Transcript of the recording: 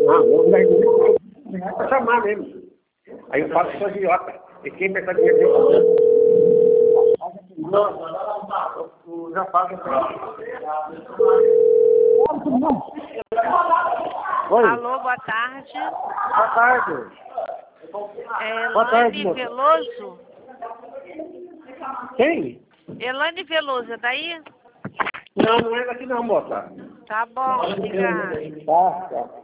Não é pra chamar mesmo. Aí eu faço sou idiota. E quem pensa que é não, já paga. Oi. Alô, boa tarde. Boa tarde. Boa tarde, Elane moça. Veloso? Quem? Elane Veloso, é daí? Não, não é daqui não, moça. Tá bom, obrigada. Tá, tá.